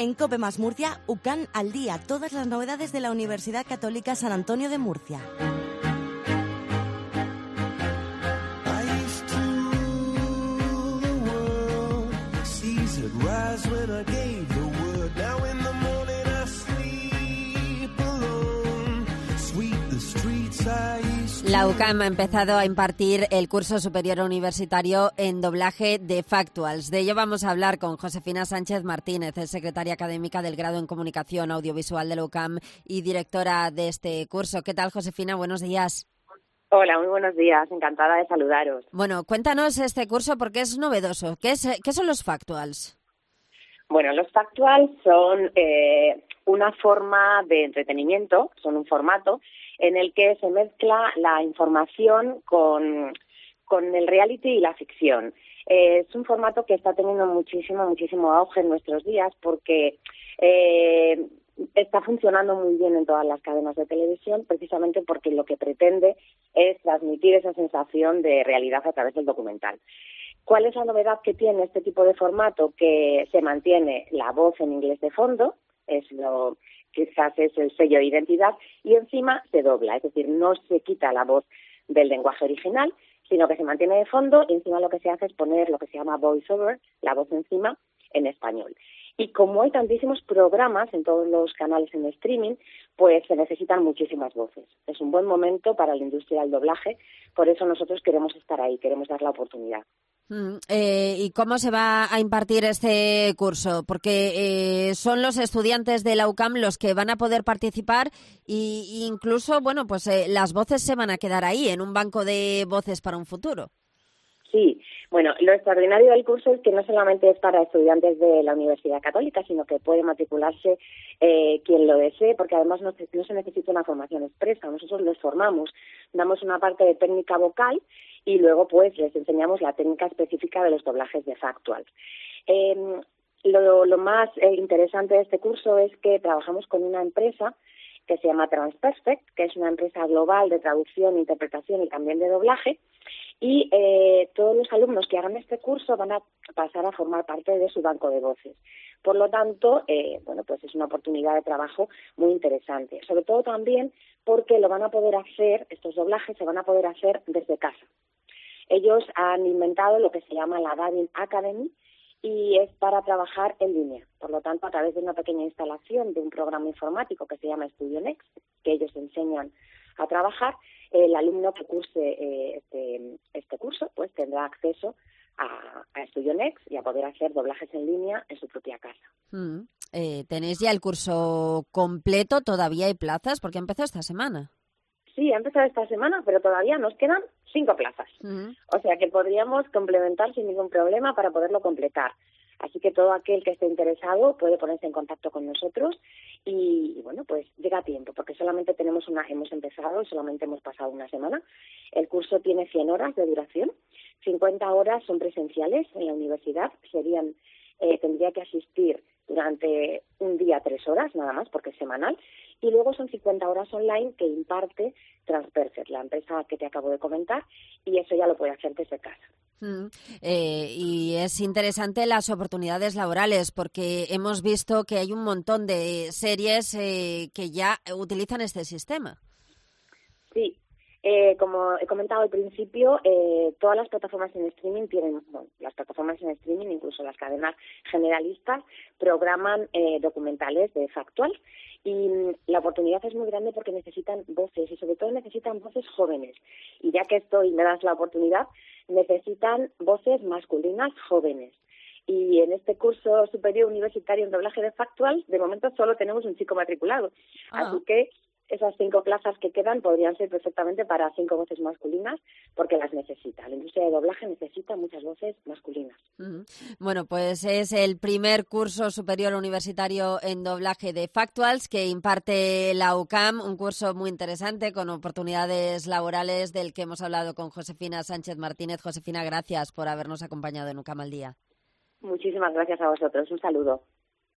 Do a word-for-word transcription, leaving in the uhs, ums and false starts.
En COPE más Murcia, UCAM al día, todas las novedades de la Universidad Católica San Antonio de Murcia. La UCAM ha empezado a impartir el curso superior universitario en doblaje de Factuals. De ello vamos a hablar con Josefina Sánchez Martínez, es secretaria académica del grado en Comunicación Audiovisual de la UCAM y directora de este curso. ¿Qué tal, Josefina? Buenos días. Hola, muy buenos días. Encantada de saludaros. Bueno, cuéntanos este curso porque es novedoso. ¿Qué, es, qué son los Factuals? Bueno, los Factuals son eh, una forma de entretenimiento, son un formato en el que se mezcla la información con, con el reality y la ficción. Eh, es un formato que está teniendo muchísimo, muchísimo auge en nuestros días porque eh, está funcionando muy bien en todas las cadenas de televisión, precisamente porque lo que pretende es transmitir esa sensación de realidad a través del documental. ¿Cuál es la novedad que tiene este tipo de formato? Que se mantiene la voz en inglés de fondo, es lo quizás es el sello de identidad, y encima se dobla, es decir, no se quita la voz del lenguaje original, sino que se mantiene de fondo y encima lo que se hace es poner lo que se llama voiceover, la voz encima, en español. Y como hay tantísimos programas en todos los canales en streaming, pues se necesitan muchísimas voces. Es un buen momento para la industria del doblaje, por eso nosotros queremos estar ahí, queremos dar la oportunidad. Mm, eh, ¿Y cómo se va a impartir este curso? Porque eh, son los estudiantes de la UCAM los que van a poder participar y incluso, bueno, pues eh, las voces se van a quedar ahí, en un banco de voces para un futuro. Sí, bueno, lo extraordinario del curso es que no solamente es para estudiantes de la Universidad Católica, sino que puede matricularse eh, quien lo desee, porque además no se, no se necesita una formación expresa. Nosotros les formamos, damos una parte de técnica vocal y luego pues les enseñamos la técnica específica de los doblajes de Factuals. Eh, lo, lo más eh, interesante de este curso es que trabajamos con una empresa que se llama Transperfect, que es una empresa global de traducción, interpretación y también de doblaje, y eh, todos los alumnos que hagan este curso van a pasar a formar parte de su banco de voces. Por lo tanto, eh, bueno, pues es una oportunidad de trabajo muy interesante, sobre todo también porque lo van a poder hacer, estos doblajes se van a poder hacer desde casa. Ellos han inventado lo que se llama la Dubbing Academy, y es para trabajar en línea. Por lo tanto, a través de una pequeña instalación de un programa informático que se llama StudioNext, que ellos enseñan a trabajar, el alumno que curse eh, este, este curso pues tendrá acceso a, a StudioNext y a poder hacer doblajes en línea en su propia casa. Mm. Eh, ¿Tenéis ya el curso completo? ¿Todavía hay plazas? Porque empezó esta semana. Sí, ha empezado esta semana, pero todavía nos quedan cinco plazas. Uh-huh. O sea que podríamos complementar sin ningún problema para poderlo completar. Así que todo aquel que esté interesado puede ponerse en contacto con nosotros y, y bueno, pues llega a tiempo, porque solamente tenemos una, hemos empezado y solamente hemos pasado una semana. El curso tiene cien horas de duración, cincuenta horas son presenciales en la universidad, serían eh, tendría que asistir durante un día tres horas nada más, porque es semanal, y luego son cincuenta horas online que imparte Transperfect, la empresa que te acabo de comentar, y eso ya lo puede hacer desde casa. Mm, eh, y es interesante las oportunidades laborales, porque hemos visto que hay un montón de series eh, que ya utilizan este sistema. Sí. Eh, como he comentado al principio, eh, todas las plataformas en streaming tienen, bueno, las plataformas en streaming, incluso las cadenas generalistas, programan eh, documentales de Factuals y la oportunidad es muy grande porque necesitan voces y sobre todo necesitan voces jóvenes. Y ya que estoy, me das la oportunidad, necesitan voces masculinas jóvenes. Y en este curso superior universitario en doblaje de Factuals, de momento solo tenemos un chico matriculado. Ah. Así que esas cinco plazas que quedan podrían ser perfectamente para cinco voces masculinas porque las necesita. La industria de doblaje necesita muchas voces masculinas. Uh-huh. Bueno, pues es el primer curso superior universitario en doblaje de Factuals que imparte la UCAM, un curso muy interesante con oportunidades laborales del que hemos hablado con Josefina Sánchez Martínez. Josefina, gracias por habernos acompañado en UCAM al Día. Muchísimas gracias a vosotros. Un saludo.